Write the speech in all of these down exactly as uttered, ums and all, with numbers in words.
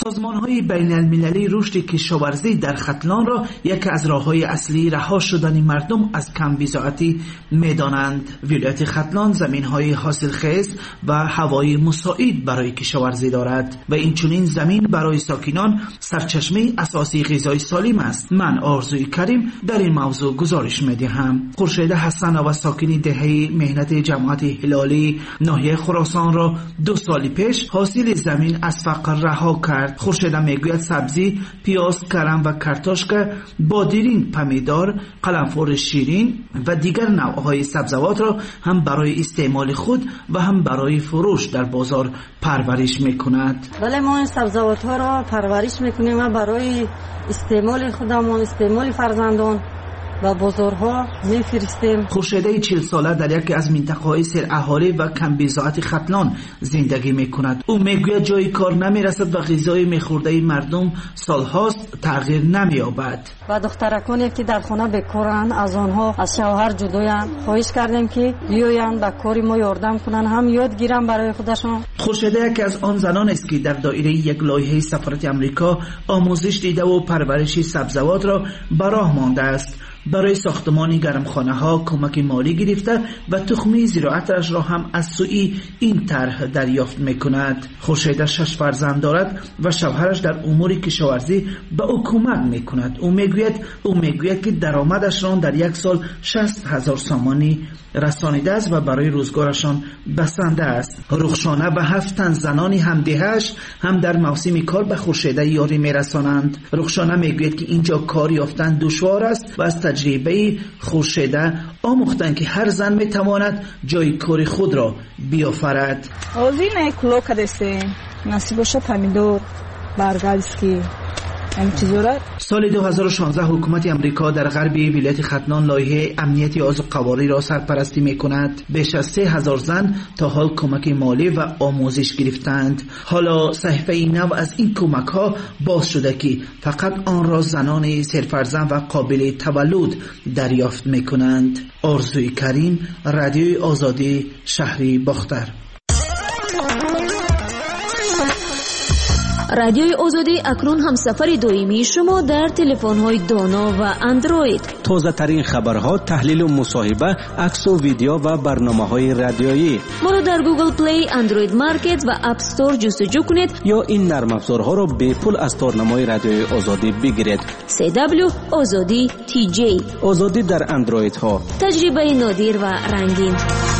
سازمان‌های بین‌المللی رشد کشاورزی در ختلان را یکی از راه‌های اصلی رها شدن مردم از کم بی‌زاعتی می‌دانند. ولایت ختلان زمین‌های حاصلخیز و هوای مساعد برای کشاورزی دارد و این چنین زمین برای ساکنان سرچشمه اساسی غذای سالم است. من آرزوی کریم در این موضوع گزارش می‌دهم. خورشید حسن و ساکنی دهه مهنت جماعت هلالی ناحیه خراسان را دو سال پیش حاصل زمین از فقر رها کرد. خورشید میگوید سبزی، پیاز، کرم و کارتاشکا، بادرین، پمیدار، قرنفل شیرین و دیگر نوعهای سبزیجات را هم برای استعمال خود و هم برای فروش در بازار پرورش میکند. بله، ما این سبزیجات ها را پرورش میکنیم و برای استعمال خودمون، استعمال فرزندان و بازارها میفرستیم. خورشیده چهل ساله در یکی از منطقه‌های سراحالی و کم بی‌زاعت ختلان زندگی میکند. او میگوید جای کار نمیرسد و غذای میخورده مردم سالهاست تغییر نمییابد. و دخترکانی که در خانه بکارن از آنها از شوهر جدایند. خواهش کردیم که بیایند به کار ما یاردم کنن، هم یاد گیرن برای خودشان. خورشیده یکی از آن زنان است که در دایره یک لایحه سفارت آمریکا آموزش دیده و پرورش سبزیجات را به راه مانده است. برای ساختمان گرمخانه ها کمک مالی گرفته و تخمی زراعتش را هم از سوی این طرح دریافت میکند. خورشید شش فرزند دارد و شوهرش در امور کشاورزی به او کمک میکند. او میگوید او میگوید که درآمدش را در یک سال شصت هزار سامانی رسانیده است و برای روزگارشان بسنده است. رخشانه و هفت تن زنانی همدهش هم در موسم کار به خورشید یاری میرسانند. رخشانه میگوید که اینجا کار یافتن دشوار است و از تجربه خورشیده آموختن که هر زن میتواند جای کار خود را بیافرد. اوزینه کلوکا دسته نصیبش پمیدور برگلسکی. سال دو هزار و شانزده حکومت امریکا در غرب ولایت ختلان لایحه امنیت آذوقه‌واری را سرپرستی می‌کند. بیش از سه هزار زن تا حال کمک مالی و آموزش گرفتند. حالا صحیفه نو از این کمک‌ها باز شده که فقط آن را زنان سرفرزند و قابل تولد دریافت می‌کنند. آرزوی کریم، رادیوی آزادی، شهری باختر. رادیوی آزادی اکنون هم سفر دائمی شما در تلفن‌های دانا و اندروید. تازه ترین خبرها، تحلیل و مصاحبه، عکس و ویدیو و برنامه‌های رادیویی. ما را در گوگل پلی، اندروید مارکت و اپ استور جستجو کنید یا این نرم افزارها را به پول از تارنمای رادیوی آزادی بگیرید. سی دبلیو آزادی تی جی. آزادی در اندروید ها. تجربه نادر و رنگین.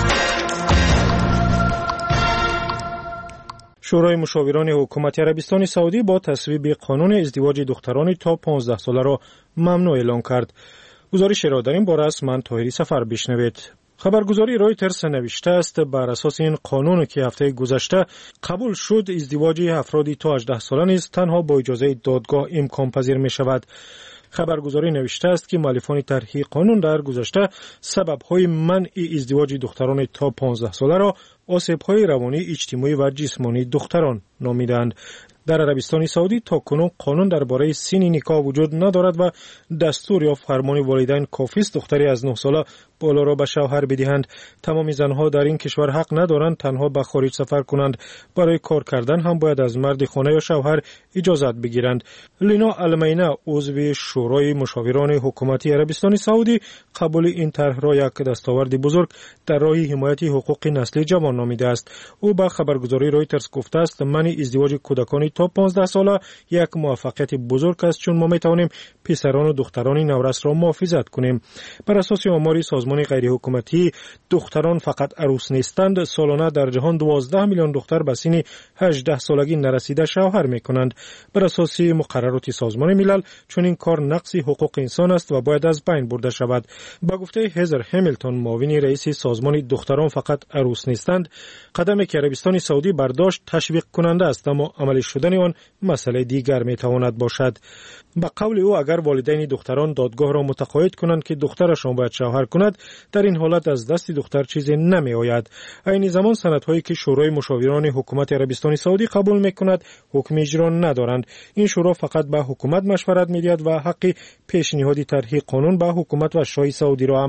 شورای مشاوران حکومت عربستان سعودی با تصویب قانون ازدواج دختران تا پانزده ساله را ممنوع اعلام کرد. گزارش را در این باره از من طاهری سفر بشنوید. خبرگزاری رویترز نوشته است بر اساس این قانون که هفته گذشته قبول شد، ازدواج افرادی تا هجده ساله نیز تنها با اجازه دادگاه امکان پذیر می شود. خبرگزاری نوشته است که مؤلفان طرح قانون در گذشته سبب‌های منع ازدواج دختران تا پانزده ساله را آسیب‌های روانی، اجتماعی و جسمانی دختران نامیدند. در عربستان سعودی تا کنون قانون درباره سن نکاح وجود ندارد و دستور یا فرمان والدین کافی است دختری از نه ساله بالا را به شوهر بدهند. تمام زنها در این کشور حق ندارند تنها به خارج سفر کنند. برای کار کردن هم باید از مرد خانه یا شوهر اجازت بگیرند. لینا المینه، عضو شورای مشاوران حکومتی عربستان سعودی، قبول این طرح را یک دستاورد بزرگ در راه حمایت حقوق نسل جوان نامیده است. او به خبرگزاری رویترز گفته است منع ازدواج کودکان تا پانزده ساله یک موفقیت بزرگ است، چون ما میتوانیم پسران و دختران نورس را محافظت کنیم. بر اساس آمار سازمان غیر حکومتی، دختران فقط عروس نیستند. سالانه در جهان دوازده میلیون دختر به سن هجده سالگی نرسیده شوهر میکنند. بر اساس مقررات سازمان ملل، چون این کار نقض حقوق انسان است و باید از بین برده شود. با گفته هزر همیلتون، معاون رئیس سازمان دختران فقط عروس نیستند، قدمی که عربستان سعودی برداشت تشویق کننده است، اما عملی شدن آن مسئله دیگر میتواند باشد. به قول او اگر والدین دختران دادگاه را متقاعد کنند که دخترشان باید شوهر کند، در این حالت از دست دختر چیزی نمی آید. این زمان سندهایی که شورای مشاوران حکومت عربستان سعودی قبول میکند حکم اجرا ندارند. این شورا فقط به حکومت مشورت میدهد و حق پیشنهاد طرح قانون به حکومت و شاه سعودی را هم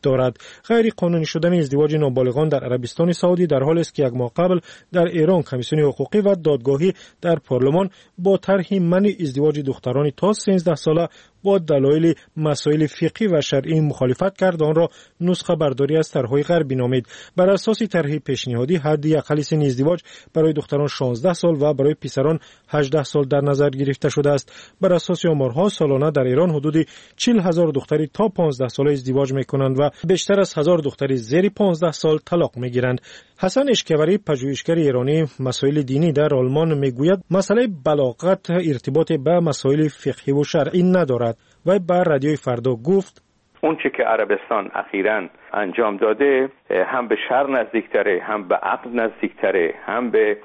دارد. غیر قانونی شدن ازدواج نابالغان در عربستان سعودی در حالی است که یک ماه قبل در ایران کمیسیون حقوقی و دادگاهی در پارلمان با طرح منع ازدواج دختران تا سیزده ساله با دلایل مسائل فقهی و شرعی مخالفت کرد، آن را نسخه برداری از طرح‌های غربی نامید. بر اساس طرح پیشنهادی حد اقل سن ازدواج برای دختران شانزده سال و برای پسران هجده سال در نظر گرفته شده است. بر اساس آمارها سالانه در ایران حدود چهل هزار دختری تا پانزده ساله ازدواج می‌کنند و بیشتر از هزار دختری زیر پانزده سال طلاق می‌گیرند. حسن اشکوری، پژوهشگر ایرانی مسائل دینی در آلمان میگوید مسئله بلاغت ارتباط به مسائل فقهی و شرعی ندارد و بر رادیوی فردا گفت اون چه که عربستان اخیراً انجام داده هم به شرع نزدیکتره، هم به عقل نزدیکتره، هم به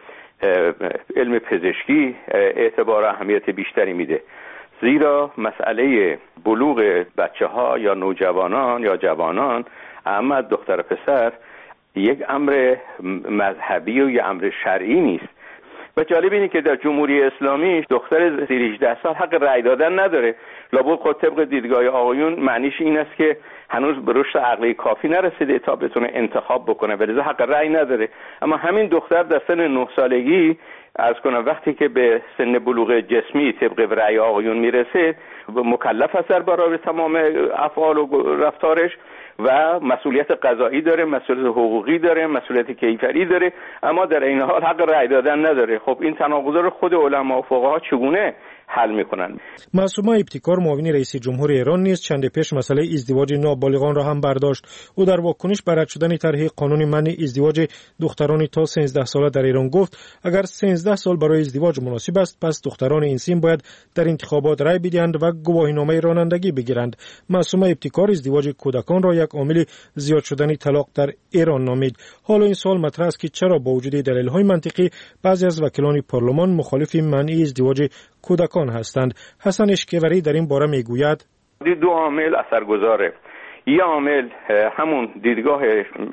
علم پزشکی اعتبار اهمیت بیشتری میده. زیرا مسئله بلوغ بچه ها یا نوجوانان یا جوانان، اما دختر پسر، یک امر مذهبی و یک امر شرعی نیست. و جالب اینه که در جمهوری اسلامی دختر زیر هجده سال حق رأی دادن نداره. لابد خود طبق دیدگاه آقایون معنیش این است که هنوز به رشد عقلی کافی نرسیده تا بتونه انتخاب بکنه و لذا حق رأی نداره. اما همین دختر در سن نه سالگی از کنم وقتی که به سن بلوغ جسمی طبق رأی آقایون میرسه مکلف است در برابر تمام افعال و رفتارش و مسئولیت قضایی داره، مسئولیت حقوقی داره، مسئولیت کیفری داره، اما در این حال حق رأی دادن نداره. خب این تناقض رو خود علما و فقها چگونه حل میکنن؟ معصومه ابتکار، معاون رئیس جمهور ایران نیز چند پیش مسئله ازدواج نابالغان را هم برداشت. او در واکنش بر رد شدن طرح قانون منع ازدواج دختران تا سیزده ساله در ایران گفت اگر سیزده سال برای ازدواج مناسب است، پس دختران این سن باید در انتخابات رأی بدهند و گواهینامه رانندگی بگیرند. معصومه ابتکار ازدواج کودکان را یک عامل زیاد شدن طلاق در ایران نامید. حالا این سوال مطرح است که چرا با وجود دلایل‌های منطقی بعضی از وکیلان پارلمان مخالف منع ازدواج کودکان هستند. حسن اشکوری در این باره میگوید دو عامل اثرگذاره. یک عامل همون دیدگاه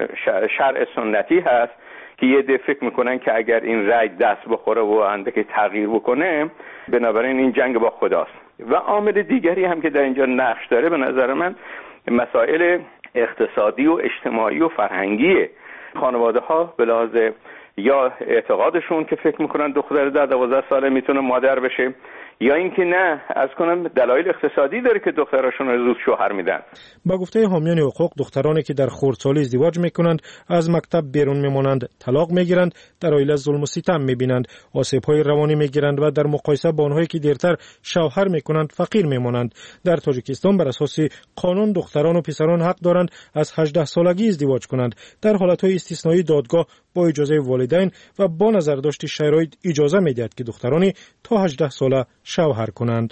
شرع سنتی هست که یه ده فکر میکنن که اگر این رأی دست بخوره و اندکی تغییر بکنه بنابراین این جنگ با خداست. و عامل دیگری هم که در اینجا نقش داره به نظر من مسائل اقتصادی و اجتماعی و فرهنگی خانواده ها به لحاظ یا اعتقادشون که فکر میکنن دختر در دوازده ساله میتونه مادر بشه، یا اینکه نه از کنم دلایل اقتصادی داره که دختراشون رو زود شوهر میدن. با گفته حامیان حقوق دخترانی که در خردسالی ازدواج میکنند از مکتب بیرون میمانند، طلاق میگیرند، در عائله ظلم و ستم میبینند، آسیب‌های روانی میگیرند و در مقایسه با آنهایی که دیرتر شوهر میکنند فقیر میمانند. در تاجیکستان بر اساس قانون دختران و پسران حق دارند از هجده سالگی ازدواج کنند. در حالت‌های استثنایی دادگاه با اجازه والدین و با نظرداشت شرایط اجازه میدهد که دخترانی تا هجده ساله شوهر کنند.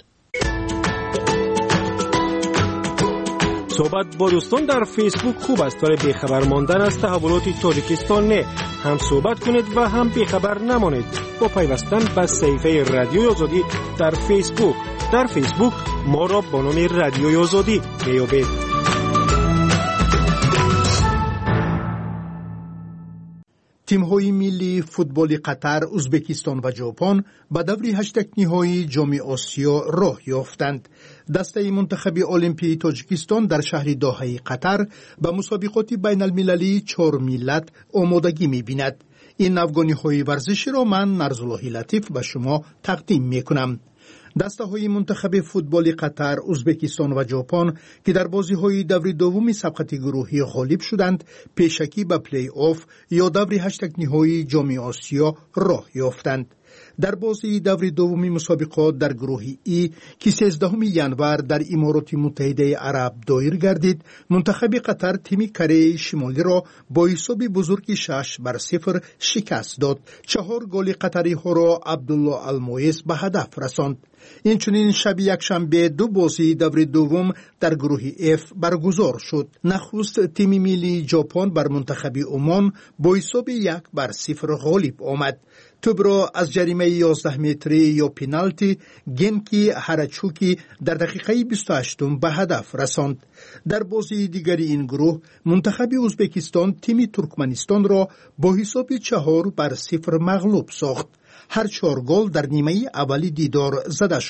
صحبت با دوستان در فیسبوک خوب است، ولی بیخبر ماندن از تحولات تاجیکستان نه. هم صحبت کنید و هم بیخبر نمانید با پیوستن به صفحه رادیوی آزادی در فیسبوک. در فیسبوک ما را با نام رادیوی آزادی میابید. تیم‌های ملی فوتبال قطر، ازبکستان و ژاپن به دور هشتگ نهایی جام آسیا راه یافتند. دسته منتخب المپی تاجیکستان در شهر دوحه قطر به مسابقات بین المللی چهار ملت آمادگی می‌بیند. این افغانی‌های ورزشی را من نرزالله لطیف به شما تقدیم می‌کنم. دسته های منتخب فوتبال قطر، ازبکستان و ژاپن که در بازی های دور دوم سبقت گروهی غالب شدند، پیشکی به پلی آف یا دور هشتگ نهایی جام آسیا راه یافتند. در بازی دور دوم مسابقات در گروه ای که سیزدهم ژانویه در امارات متحده عرب دایر گردید، منتخب قطر تیم کره شمالی را با حساب بزرگ شش بر صفر شکست داد. چهار گل قطری ها را عبدالله المویس به هدف رساند. اینچنین شب یکشنبه دو بازی دور دوم در گروه اف برگزار شد. نخست تیم ملی ژاپن بر منتخب عمان با حساب یک بر صفر غالب آمد. توپ را از جریمه یازده متری یا پنالتی گنکی هرچوکی در دقیقه بیست و هشتم به هدف رساند. در بازی دیگری این گروه منتخب ازبکستان تیم ترکمنستان را با حساب چهار بر صفر مغلوب ساخت. هر چهار گل در نیمه اولی دیدار زده شد.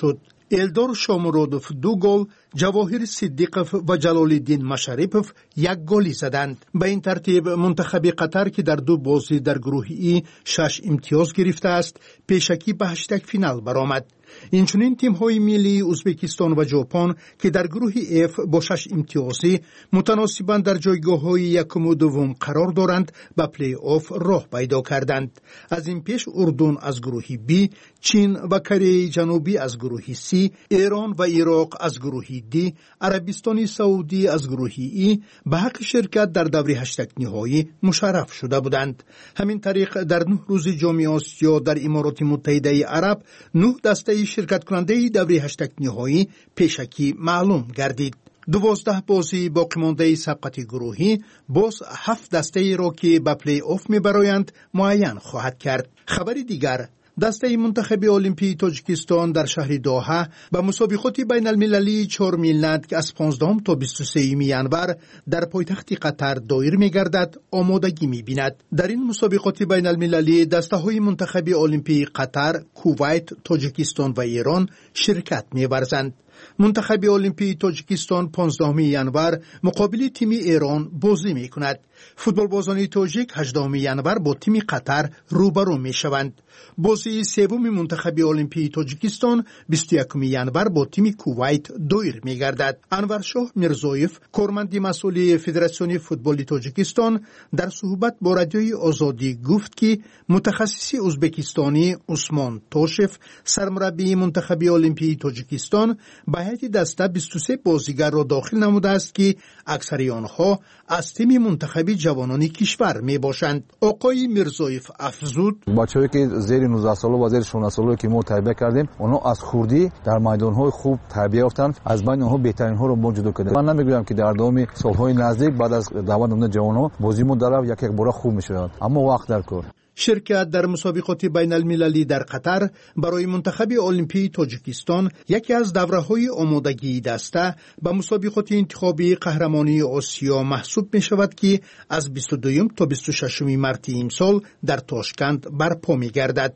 الدار شامرودوف دو گل، جواهر صدیقوف و جلالالدین مشرفوف یک گلی زدند. به این ترتیب منتخب قطر که در دو بازی در گروه ای شش امتیاز گرفته است، پیشکی به هشتگ فینال برآمد. اینچنین تیم‌های ملی ازبکستان و ژاپن که در گروه اف با شش امتیازی متناسباً در جایگاه‌های یکم و دوم قرار دارند به پلی آف راه پیدا کردند. از این پیش اردن از گروه بی، چین و کره جنوبی از گروه سی، ایران و عراق از گروه دی، عربستان سعودی از گروه ای به حق شرکت در دور هشتگ نهایی مشرف شده بودند. همین طریق در نه روز جام آسیا در امارات متحده عرب نه دسته شرکت کننده دور هشتگ نهایی پیشکی معلوم گردید. دوازده بازی باقی مانده سبقت گروهی باز هفت دسته را که به پلی آف می برایند معین خواهد کرد. خبری دیگر، دسته منتخب المپی تاجیکستان در شهر دوحه به مسابقات بین المللی چهار میلند که از پانزدهم تا بیست و سوم ینور در پایتخت قطر دایر می گردد آمادگی می بیند. در این مسابقات بین المللی دسته های منتخب المپی قطر، کویت، تاجیکستان و ایران شرکت می ورزند. منتخب المپی تاجیکستان پانزدهم ینور مقابل تیم ایران بازی می کند. فوتبال بازان تاجیک هجدهم ینور با تیم قطر روبرو می شوند. بازی سوم منتخب المپی تاجیکستان بیست و یکم ینور با تیم کویت دایر می گردد. انورشاه میرزایف، کارمند مسئول فدراسیون فوتبال تاجیکستان، در صحبت با رادیوی آزادی گفت که متخصص ازبکستانی عثمان توشف، سرمربی منتخب المپی تاجیکستان، به هیئت دسته بیست و سه بازیگر را داخل نموده است که اکثر آنها از تیم منتخب جوانان کشور می باشند. آقای میرزایف افزود: بچه‌ای که زیر نوزده ساله و زیر شانزده ساله که ما تربیت کردیم، اونها از خوردی در میدان‌های خوب تربیت یافتند. از بین اونها بهترین‌ها رو موجود کردیم. من نمیگویم که در ادامه سال‌های نزدیک بعد از دعوت نمونه جوان‌ها بازیمون در یک یک بار خوب می‌شود، اما وقت در کار. شرکت در مسابقات بین المللی در قطر برای منتخب المپی تاجیکستان یکی از دوره‌های آمادگی دسته به مسابقات انتخابی قهرمانی آسیا محسوب می شود که از بیست و دوم تا بیست و ششم مارس امسال در تاشکند برپا می گردد.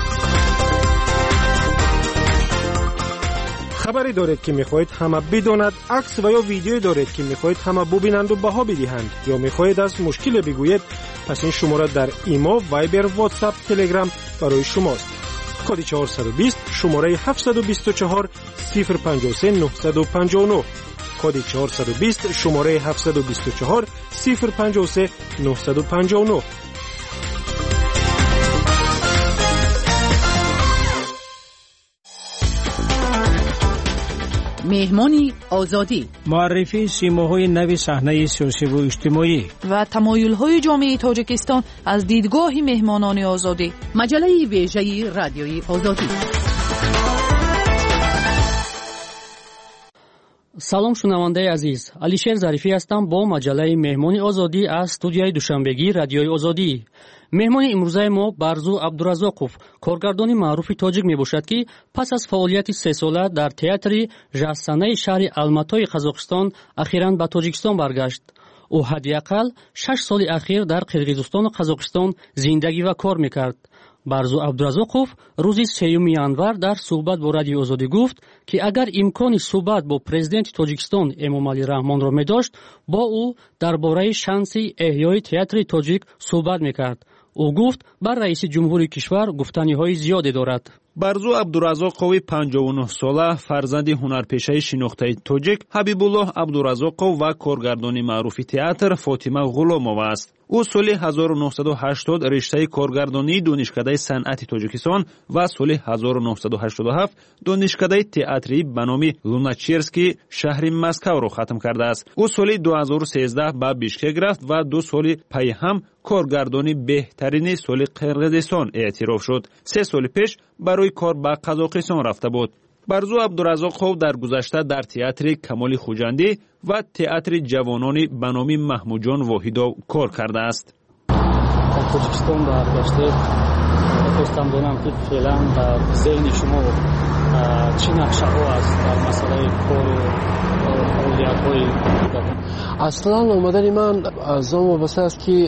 خبری دارید که میخواهید همه بداند، عکس و یا ویدیو دارید که میخواهید همه ببینند و بها بدهند، یا میخواهید از مشکل بگویید، پس این شماره در ایما، وایبر، واتساپ، تلگرام برای شماست. کد چهارصد و بیست، شماره هفتصد و بیست و چهار صفر پنجاه و سه نهصد و پنجاه و نه. کد چهارصد و بیست، شماره هفتصد و بیست و چهار صفر پنجاه و سه نهصد و پنجاه و نه. مهمانی آزادی، معرفی سیماهای نو صحنه سیاسی و اجتماعی و تمایل‌های جامعه تاجیکستان از دیدگاه مهمانان آزادی. مجله ویژه رادیوی آزادی. سلام شنونده عزیز، علیشیر ظریفی هستم با مجله مهمانی آزادی از استودیوی دوشنبگی رادیوی آزادی. مهمان امروزه ما برزو عبدالرزاقوف، کارگردان معروف تاجیک می باشد که پس از فعالیت سه ساله در تئاتر ژاستانه شهر الماتای قزاقستان اخیراً به تاجیکستان برگشت. او حداقل شش سال اخیر در قرقیزستان و قزاقستان زندگی و کار میکرد. برزو عبدالرزاقوف روز سوم ینور در صحبت با رادیو آزادی گفت که اگر امکان صحبت با پرزیدنت تاجیکستان امامعلی رحمان را می‌داشت، با او درباره شانس احیای تئاتر تاجیک صحبت میکرد. او گفت بر رئیس جمهوری کشور گفتنی‌های زیادی دارد. برزو عبدالرزاقوف پنجاه و نه ساله، فرزند هنرپیشه شناخته تاجیک حبیبالله عبدالرزاقوف و کارگردان معروف تئاتر فاطمه غلامова است. او سال هزار و نهصد و هشتاد رشته کارگردانی دانشکده صنعت تاجیکستان و سال هزار و نهصد و هشتاد و هفت دانشکده تئاتری به نام لوناچرسکی شهر مسکو را ختم کرده است. او سال دو هزار و سیزده به بیشکک رفت و دو سال پی هم کارگردانی بهترین سال قرقیزستان اعتراف شد. سه سال پیش برای کار به قزاقستان رفته بود. برزو عبدالرزاقوف در گذشته در تئاتر کمال خوجندی و تئاتر جوانان به نام محمود جان واحدا کار کرده است. در تاجیکستان برگشته، خواستم دانم که فعلا در ذهن شما چه نقشه‌ها است در مسئله کار و فعالیت‌های اصلا آمدن من از آن وابسته است که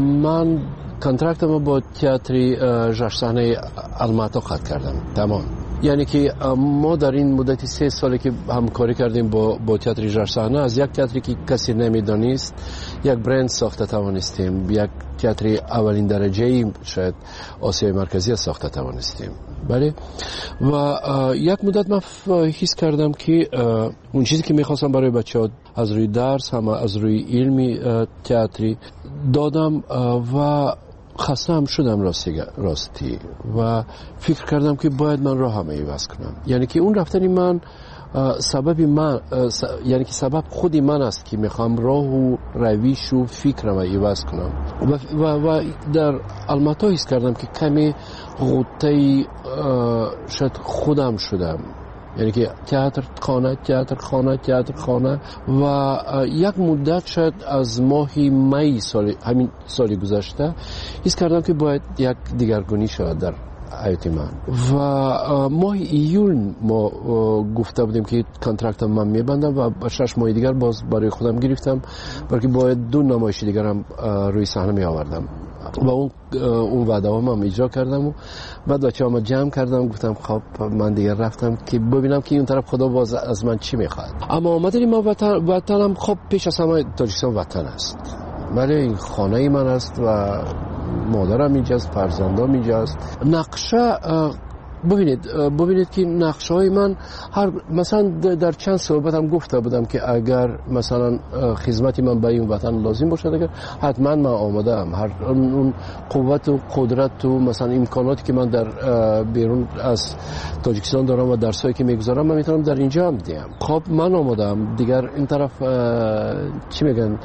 من کنترکتم با تئاتر ژاستانه الماتا قطع کردم. تمام. یعنی که ما در این مدت سه سالی که همکاری کردیم با با تئاتر اجرا صحنه، از یک تئاتری که کسی نمیدانست یک برند ساخته توانستیم، یک تئاتر اولین درجه شاید آسیای مرکزی ساخته توانستیم. بله. و یک مدت من حس کردم که اون چیزی که میخواستم برای بچه‌ها از روی درس هم از روی علمی تئاتری دادم و خسته هم شدم راستی, راستی و فکر کردم که باید من راه هم عوض کنم. یعنی که اون رفتنی من سبب من یعنی که سبب خودی من است که میخوام راه و رویش و فکرم عوض کنم و, و, و در الماتا حس کردم که کمی غوطه شاید خودم شدم. یعنی که تئاتر خانه تئاتر خانه تئاتر خانه و یک مدت شاید از ماه می سال همین سالی گذشته حس کردم که باید یک دیگرگونی شود در حیات من و ماه ایول ما گفته بودیم که کنترکت من میبندم و شش ماه دیگر باز برای خودم گرفتم برای که باید دو نمایش دیگر هم روی صحنه می آوردم و اون اون وعده هم, هم اجرا کردم و بعد بچه‌ها جمع کردم گفتم خب من دیگر رفتم که ببینم که اون طرف خدا باز از من چی میخواد. اما آمدیم ما وطن وطنم خب پیش از همه تاجیکستان وطن است. ولی این خانه من است و مادرم اینجاست، فرزندام اینجاست. نقشه ببینید ببینید که نقشه های من هر مثلا در چند صحبتم گفته بودم که اگر مثلا خدمتی من به این وطن لازم باشد اگر حتما من آماده ام. هر اون قوت و قدرت و مثلا امکاناتی که من در بیرون از تاجیکستان دارم و درسایی که میگذارم من میتونم در اینجا هم دیم. خب من آماده ام. دیگر این طرف چی میگن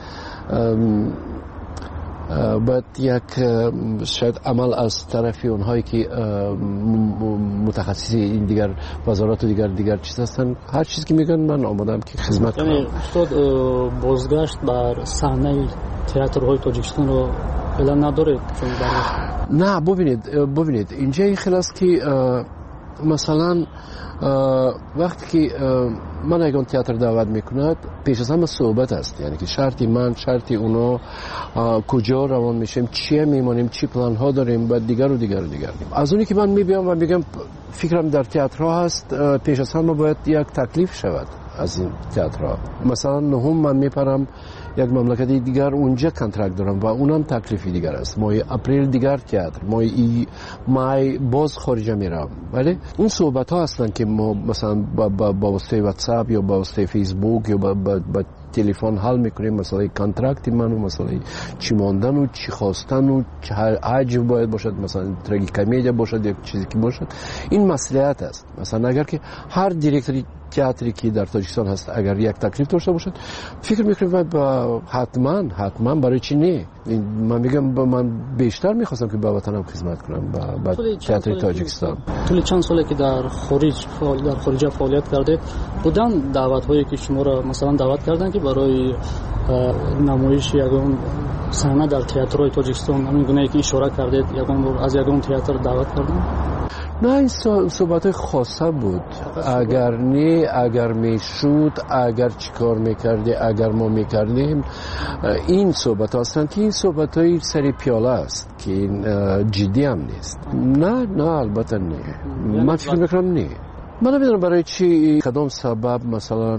باید یک شاید عمل از طرفی اونهایی که متخصصی این دیگر وزارت و دیگر دیگر چیز هستن هر چیزی که میگن من آمادم که خدمت کنم. یعنی استاد بازگشت بر صحنه تئاترهای تاجیکستان رو فعلا نداره؟ نه ببینید ببینید اینجا این خیلی است که مثلا وقتی که من اگه تئاتر دعوت میکند پیش از همه صحبت است. یعنی که شرطی من شرطی اونا کجا روان میشیم چیه میمانیم چی پلان ها داریم و دیگر و دیگر و دیگر. از اونی که من میبینم و میگم فکرم در تئاترها هست پیش از همه باید یک تکلیف شود از این تئاترها. مثلا نهم من میپرم یک مملکتی دیگر اونجا کنترکت دارم و اونم تکلیفی دیگر است. ماه اپریل دیگر تئاتر، ماه ای مای باز خارجه میرم. ولی اون صحبت ها هستن که ما مثلا با با, با واسطه واتساپ یا با واسطه فیسبوک یا با, با, با تلفن حل میکنیم. مثلا کنترکت من و مثلا چی ماندن و چی خواستن و چه حجم باید باشد، مثلا تراژی کمدی باشد یک چیزی که باشد. این مسئولیت است. مثلا اگر که هر دیرکتوری تئاتری که در تاجیکستان هست اگر یک تکلیف داشته باشد فکر میکنم با حتما حتما برای چی نه. من میگم من بیشتر میخواستم که با وطنم خدمت کنم با تئاتر تاجیکستان. طول چند ساله که در خارج در خارج فعالیت کردید بودن دعوت هایی که شما را مثلا دعوت کردن که برای نمایش یگان صحنه در تئاترهای تاجیکستان همین گونه که اشاره کردید یگان از یگان تئاتر دعوت کردن؟ نه این صحبت خاصه بود. اگر نه اگر میشود اگر چیکار میکردی اگر ما میکردیم این صحبت هستند که این صحبت های سری پیاله است که جدی هم نیست. نه نه البته نه. من فکر میکنم نه. من نمیدونم برای چی کدام سبب مثلا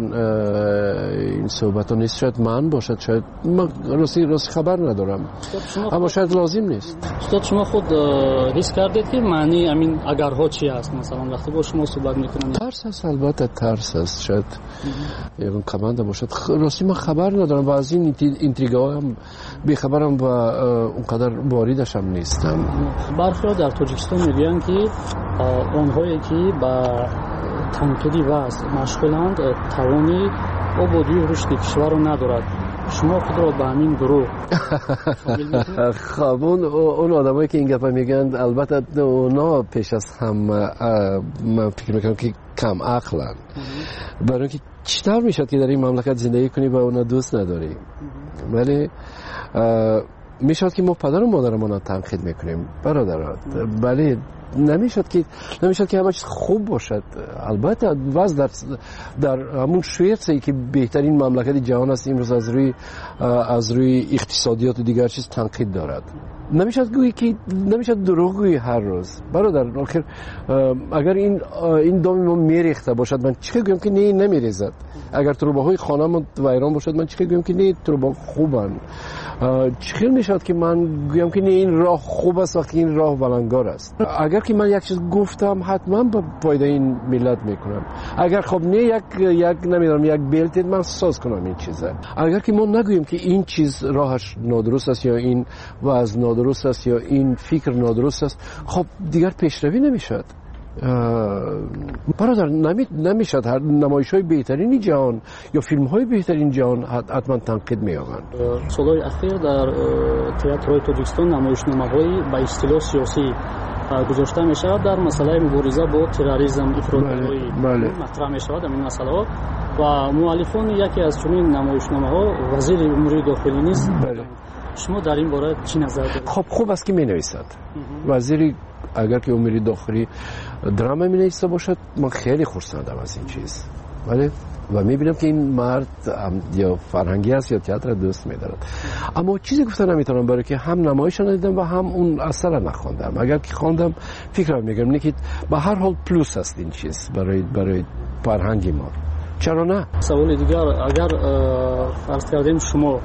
این صحبت ها نیست. شاید من باشد شاید من راستی راستی خبر ندارم اما شاید لازم نیست. استاد شما خود حس کردید که معنی همین اگرها چی است؟ مثلا وقتی با شما صحبت میکنن ترس است. البته ترس است. شاید یکم کمانده باشد. راستی من خبر ندارم و از این اینتریگا هم بیخبرم و اونقدر واردش هم نیستم. برخی در تاجیکستان میگن که آنهایی که با تنقیدی وضع مشغولند توانی آبادی و رشد کشور رو ندارد. شما خود را به همین گروه خب اون اون آدمایی که این گپا میگن البته اونا پیش از هم من فکر میکنم که کم عقلن. برای اینکه چطور میشد که در این مملکت زندگی کنی و اونا دوست نداری؟ ولی میشد که ما پدر و مادرمون رو تنقید میکنیم برادرات. ولی نمیشد که نمیشد که همه چیز خوب باشد. البته وضع در در همون شویتسی که بهترین مملکت جهان است امروز از روی از روی اقتصادیات و دیگر چیز تنقید دارد. نمیشد گویی که نمیشد دروغ گویی هر روز. برادر آخر اگر این این دام ما میریخته باشد من چه گویم که نه نمیریزد. اگر تروباهای خانه‌مون ویران باشد من چه گویم که نه تروبا خوبن. چه میشد که من گویم که نه این راه خوب است وقتی این راه ولنگار است. اگر که من یک چیز گفتم حتما به فایده این ملت میکنم. اگر خب نه یک یک نمیدونم یک بلت من ساز کنم این چیزه. اگر که ما نگوییم که این چیز راهش نادرست است یا این وضع نادرست است یا این فکر نادرست است خب دیگر پیشروی نمیشد. برادر نمیشد هر نمایش‌های بهترین جهان یا فیلم‌های بهترین جهان حتما تنقید می‌یابند. سال‌های اخیر در تئاترهای تاجیکستان نمایشنامه‌های با اصطلاح سیاسی گذاشته می‌شود در مسئله مبارزه با تروریسم افراط‌گرایی مطرح می‌شود در این مسئله و مؤلفان یکی از چنین نمایشنامه‌ها وزیر امور داخلی نیست. شما در این باره چی نظر دارید؟ خب خوب است که می‌نویسد. وزیری اگر که امور داخلی دراما می‌نویسه باشد من خیلی خرسندم از این چیز. ولی و می‌بینم که این مرد یا فرهنگی است یا تئاتر دوست می‌دارد. اما چیزی گفتن نمی‌تونم برای که هم نمایش ندیدم و هم اون اثر نخوندم. اگر که خواندم فکرم می‌کردم نه که به هر حال پلوس است این چیز برای برای فرهنگی ما. چرا نه؟ سوال دیگر اگر فرض کردیم شما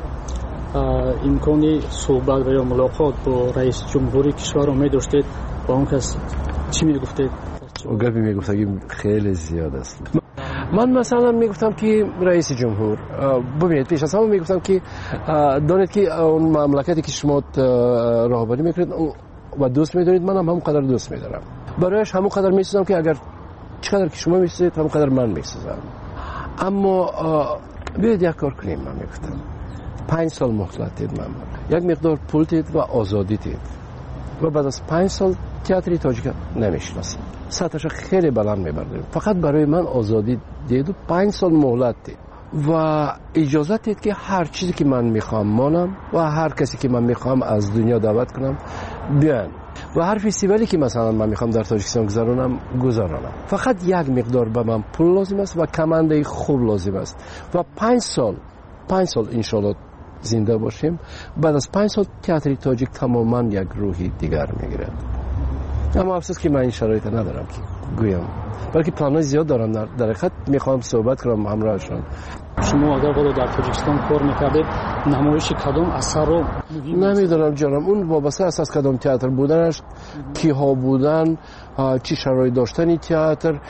امکانی صحبت و یا ملاقات با رئیس جمهوری کشور رو می‌داشتید با اون کس چی میگفتید؟ او گپی میگفتم خیلی زیاد است. من مثلا میگفتم که رئیس جمهور ببینید پیش از همه میگفتم که دانید که اون مملکتی که شما راهبری میکنید و دوست میدارید من هم همون قدر دوست میدارم. برایش همون قدر میسازم که اگر چقدر که شما میسازید همون قدر من میسازم. اما بیاید یک کار کنیم. من میگفتم پنج سال مهلت دید من یک مقدار پول دید و آزادی دید و بعد از پنج سال تئاتر تاجیک نمیشناسیم. سطحش خیلی بلند میبردیم. فقط برای من آزادی دید و پنج سال مهلت دید و اجازه دید که هر چیزی که من میخوام مانم و هر کسی که من میخوام از دنیا دعوت کنم بیان و هر فستیوالی که مثلا من میخوام در تاجیکستان گذرانم گذرانم. فقط یک مقدار به من پول لازم است و کمانده خوب لازم است و پنج سال پنج سال انشالله زنده باشیم. بعد از پنج سال تئاتر تاجیک تماما یک روحی دیگر میگیرد. اما افسوس که من این شرایط ندارم که گویم بلکه پلان‌های زیاد دارم. در در حقیقت میخوام صحبت کنم همراهشون. شما اگر والا در تاجیکستان کار میکردید نمایش کدام اثر رو نمیدونم جانم اون وابسته است از کدام تئاتر بودنش کی ها بودن چی شرایط داشتنی تئاتر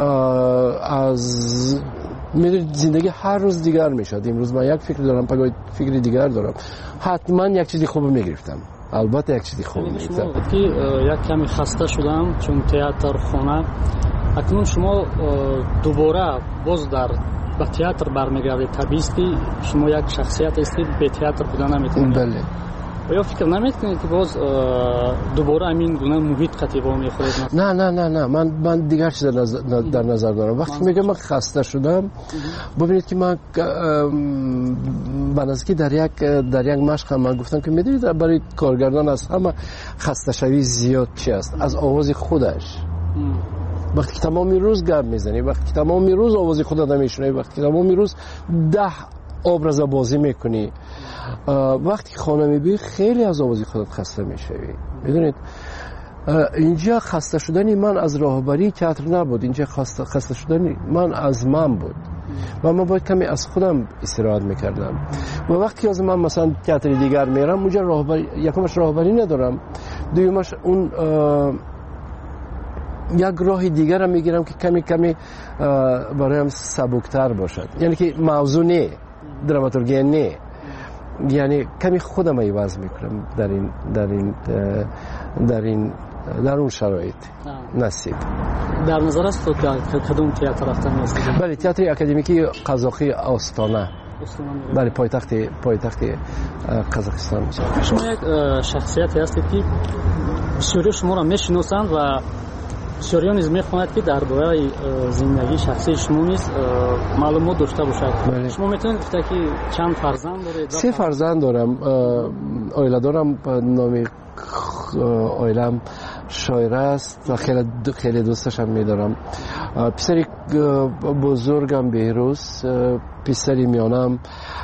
از میدونید زندگی هر روز دیگر میشد. امروز من یک فکر دارم پگاه فکر دیگر دارم. حتما یک چیزی خوب میگرفتم. البته یک چیزی خوب میگرفتم. که یک کمی خسته شدم چون تئاتر خانه اکنون شما دوباره باز در به تئاتر برمیگردید. طبیعی شما یک شخصیت هستید به تئاتر بودن نمیتونید. بله. و یا فکر نمیکنید که باز دوباره همین گونه محیط قطیبا میخورید؟ نه نه نه نه من من دیگر چیز در نظر دارم. وقتی میگم من خسته شدم ببینید که من بنظر که در یک در یک مشق من گفتم که میدونید برای کارگردان از همه خسته شوی زیاد چی است از آواز خودش. وقتی که تمامی روز گپ میزنی، وقتی که تمامی روز آواز خودت نمیشنوی، وقتی که تمامی روز ده ابراز بازی میکنی، وقتی خانه میبینی خیلی از آواز خودت خسته میشوی. میدونید اینجا خسته شدنی من از راهبری تئاتر نبود. اینجا خسته خسته شدنی من از من بود و من باید کمی از خودم استراحت میکردم. و وقتی از من مثلا تئاتر دیگر میرم اونجا راهبری یکمش راهبری ندارم، دومش اون یک راه دیگر هم میگیرم که کمی کمی برایم سبکتر باشد. یعنی که موضوع نه دراماتورگی نه، یعنی کمی خودم عوض میکنم در این در این در این در اون شرایط نصیب. در نظر است که کدوم تئاتر رفتن هستید؟ بله تئاتر اکادمیکی قزاقی آستانه. بله پایتخت پایتخت قزاقستان. شما یک شخصیتی هستید که بسیاری شما را میشناسند و بسیاری نیز میخواند که درباره زندگی شخصی شما نیز معلومات داشته باشد. بله. شما میتونید گفته که چند فرزند دارید؟ سه فرزند دارم. آیله دارم. نام آیلم شاعر است و خیلی خیلی دوستش هم می‌دارم. پسری بزرگم بهروز، پسری میانم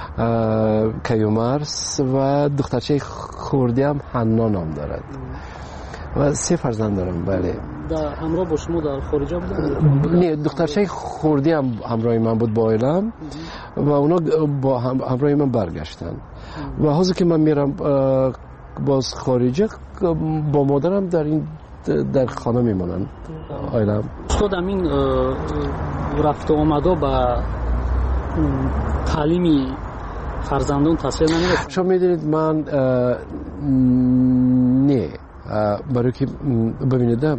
کیومرس و دخترچه خردی هم حنا نام دارد و سه فرزند دارم. بله. در همراه با شما در خارج بودن؟ نه، دخترچه خردی هم همراه من بود با عائلم و اونا با هم همراه من برگشتن و حاضر که من میرم باز خارجه با مادرم در این در خانه میمونن عائلم. استاد همین رفت و آمده با تعلیمی فرزندان تاثیر نمی‌کنه؟ شما میدونید من نه، برای که ببینید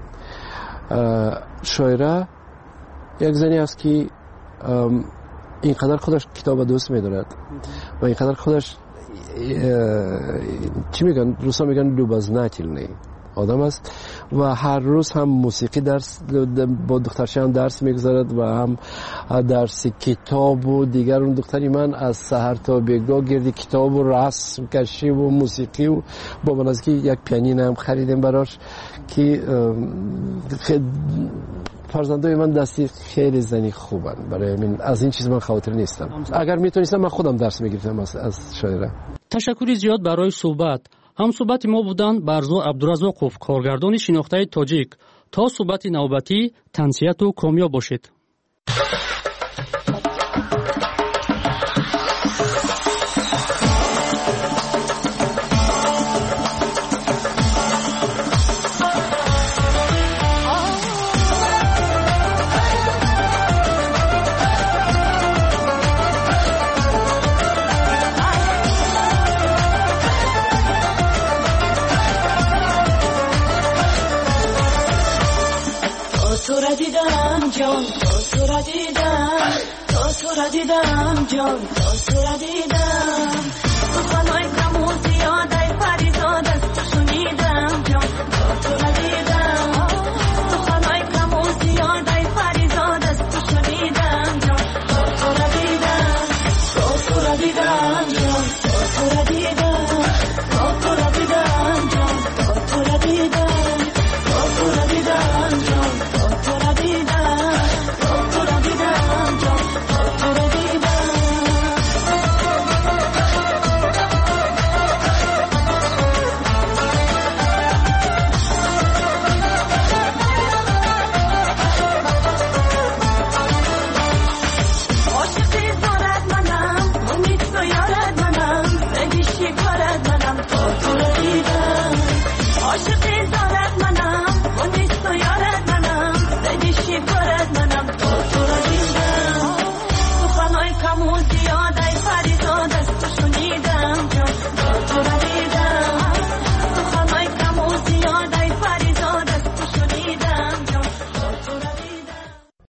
شاعره یک زنی است که اینقدر خودش کتاب دوست می‌دارد و اینقدر خودش چی میگن روسا میگن لوبازناکیلنی آدم است و هر روز هم موسیقی درس با دخترش هم درس میگذارد و هم درس کتاب و دیگر. اون دختری من از سحر تا بیگاه گردی کتاب و رسم کشی و موسیقی و با منازکی یک پیانین هم خریدیم براش که فرزندای من دستی خیلی زنی خوبن. برای من از این چیز من خاطر نیستم. اگر میتونستم من خودم درس میگرفتم از شاعره. تشکری زیاد برای صحبت. هم صحبت ما بودند برزو عبدالرزاقوف، کارگردان شناخته تاجیک. تا صحبت نوبتی تنسیت و کامیاب باشید. جان تو را دیدم، تو را دیدم جان، تو را دیدم، سخنهای